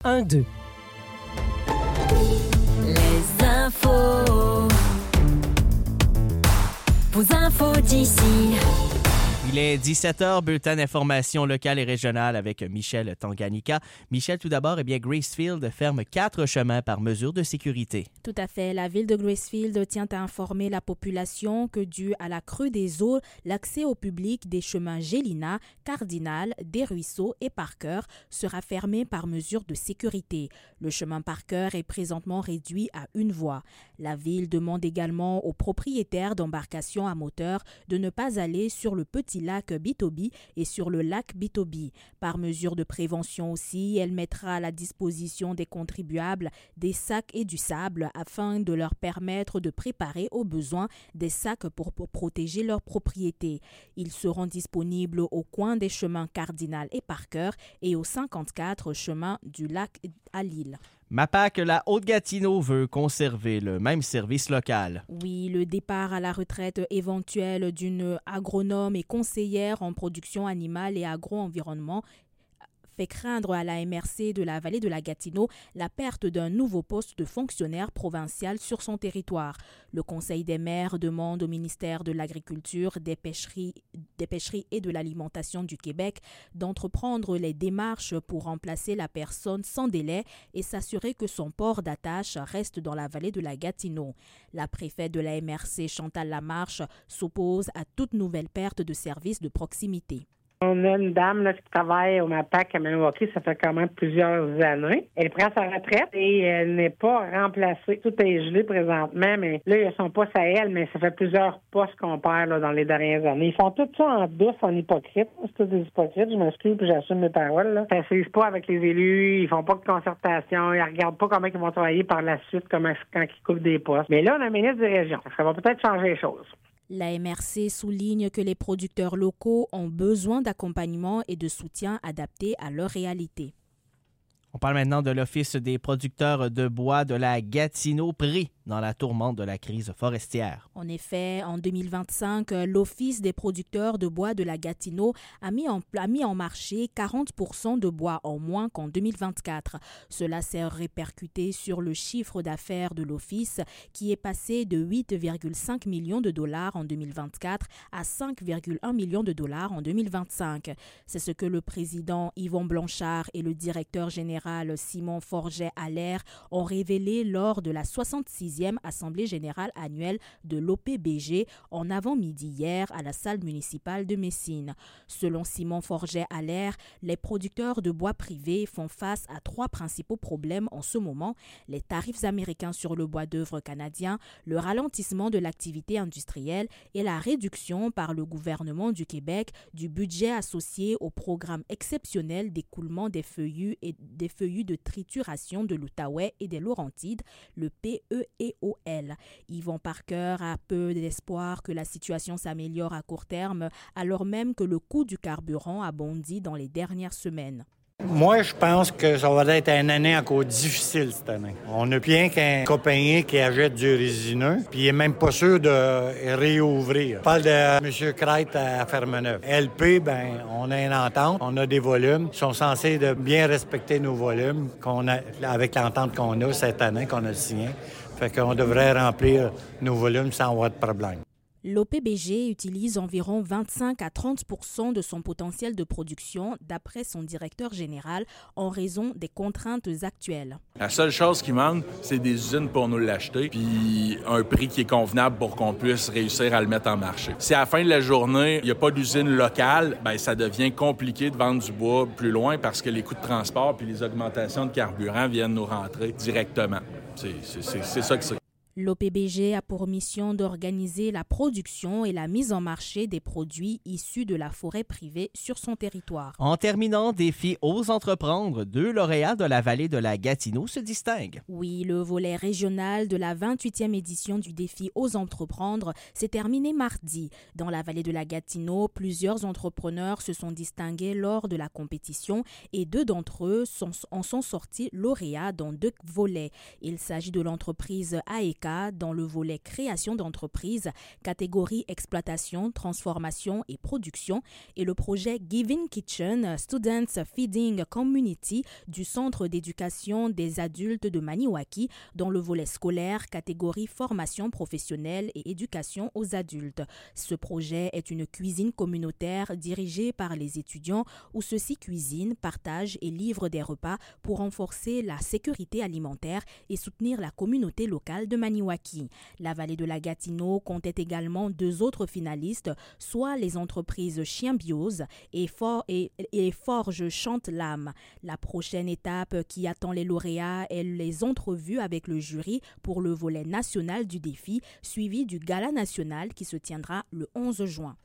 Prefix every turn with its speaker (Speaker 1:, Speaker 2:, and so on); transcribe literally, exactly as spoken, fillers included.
Speaker 1: un deux.
Speaker 2: Les infos. Vos infos d'ici.
Speaker 3: Il est dix-sept heures, bulletin d'information locale et régionale avec Michel Tanganyika. Michel, tout d'abord, eh bien, Gracefield ferme quatre chemins par mesure de sécurité.
Speaker 4: Tout à fait. La ville de Gracefield tient à informer la population que, dû à la crue des eaux, l'accès au public des chemins Gélina, Cardinal, des Ruisseaux et Parker sera fermé par mesure de sécurité. Le chemin Parker est présentement réduit à une voie. La ville demande également aux propriétaires d'embarcations à moteur de ne pas aller sur le petit lac Bitobi et sur le lac Bitobi. Par mesure de prévention aussi, elle mettra à la disposition des contribuables des sacs et du sable afin de leur permettre de préparer au besoin des sacs pour, pour protéger leurs propriétés. Ils seront disponibles au coin des chemins Cardinal et Parker et au cinquante-quatre chemin du lac à Lille.
Speaker 3: MAPAC, la Haute-Gatineau veut conserver le même service local.
Speaker 4: Oui, le départ à la retraite éventuelle d'une agronome et conseillère en production animale et agro-environnement fait craindre à la M R C de la vallée de la Gatineau la perte d'un nouveau poste de fonctionnaire provincial sur son territoire. Le Conseil des maires demande au ministère de l'Agriculture, des pêcheries, des pêcheries et de l'Alimentation du Québec d'entreprendre les démarches pour remplacer la personne sans délai et s'assurer que son port d'attache reste dans la vallée de la Gatineau. La préfète de la M R C, Chantal Lamarche, s'oppose à toute nouvelle perte de services de proximité.
Speaker 5: On a une dame là, qui travaille au MAPAC à Milwaukee, ça fait quand même plusieurs années. Elle prend sa retraite et elle n'est pas remplacée. Tout est gelé présentement, mais là, il y a son poste à elle, mais ça fait plusieurs postes qu'on perd là, dans les dernières années. Ils font tout ça en douce, en hypocrite. C'est tous des hypocrites, je m'excuse puis j'assume mes paroles. Là. Ils ne s'assisent pas avec les élus, ils font pas de concertation, ils ne regardent pas comment ils vont travailler par la suite, comment, quand ils coupent des postes. Mais là, on a un ministre des régions. Ça va peut-être changer les choses.
Speaker 4: La M R C souligne que les producteurs locaux ont besoin d'accompagnement et de soutien adaptés à leur réalité.
Speaker 3: On parle maintenant de l'Office des producteurs de bois de la Gatineau, pris dans la tourmente de la crise forestière.
Speaker 4: En effet, en deux mille vingt-cinq, l'Office des producteurs de bois de la Gatineau a mis en, a mis en marché quarante pour cent de bois en moins qu'en deux mille vingt-quatre. Cela s'est répercuté sur le chiffre d'affaires de l'Office qui est passé de huit virgule cinq millions de dollars en deux mille vingt-quatre à cinq virgule un millions de dollars en deux mille vingt-cinq. C'est ce que le président Yvon Blanchard et le directeur général Simon Forget-Allaire ont révélé lors de la soixante-sixième Assemblée générale annuelle de l'O P B G en avant-midi hier à la salle municipale de Messine. Selon Simon Forget-Allaire, les producteurs de bois privés font face à trois principaux problèmes en ce moment: les tarifs américains sur le bois d'œuvre canadien, le ralentissement de l'activité industrielle et la réduction par le gouvernement du Québec du budget associé au programme exceptionnel d'écoulement des feuillus et des feuillus de trituration de l'Outaouais et des Laurentides, le P E E O L. Yvon Parker a peu d'espoir que la situation s'améliore à court terme, alors même que le coût du carburant a bondi dans les dernières semaines.
Speaker 6: Moi, je pense que ça va être une année encore difficile cette année. On n'a plus rien qu'un compagnie qui achète du résineux, puis il n'est même pas sûr de réouvrir. Je parle de M. Crête à Fermeneuve. L P, ben, on a une entente, on a des volumes. Ils sont censés de bien respecter nos volumes qu'on a, avec l'entente qu'on a cette année, qu'on a signé. Fait qu'on devrait remplir nos volumes sans avoir de problème.
Speaker 4: L'O P B G utilise environ vingt-cinq à trente pour cent de son potentiel de production, d'après son directeur général, en raison des contraintes actuelles.
Speaker 7: La seule chose qui manque, c'est des usines pour nous l'acheter, puis un prix qui est convenable pour qu'on puisse réussir à le mettre en marché. Si à la fin de la journée, il n'y a pas d'usine locale, ben ça devient compliqué de vendre du bois plus loin parce que les coûts de transport puis les augmentations de carburant viennent nous rentrer directement. C'est, c'est, c'est, c'est ça que c'est.
Speaker 4: L'O P B G a pour mission d'organiser la production et la mise en marché des produits issus de la forêt privée sur son territoire.
Speaker 3: En terminant, défi Ose entreprendre, deux lauréats de la vallée de la Gatineau se distinguent.
Speaker 4: Oui, le volet régional de la vingt-huitième édition du défi Ose entreprendre s'est terminé mardi. Dans la vallée de la Gatineau, plusieurs entrepreneurs se sont distingués lors de la compétition et deux d'entre eux sont, en sont sortis lauréats dans deux volets. Il s'agit de l'entreprise A E K cas dans le volet création d'entreprise, catégorie exploitation, transformation et production, et le projet Giving Kitchen Students Feeding Community du Centre d'éducation des adultes de Maniwaki dans le volet scolaire, catégorie formation professionnelle et éducation aux adultes. Ce projet est une cuisine communautaire dirigée par les étudiants où ceux-ci cuisinent, partagent et livrent des repas pour renforcer la sécurité alimentaire et soutenir la communauté locale de Maniwaki. La vallée de la Gatineau comptait également deux autres finalistes, soit les entreprises Chien Biose et, For- et, et Forge Chante l'âme. La prochaine étape qui attend les lauréats est les entrevues avec le jury pour le volet national du défi, suivi du gala national qui se tiendra le onze juin.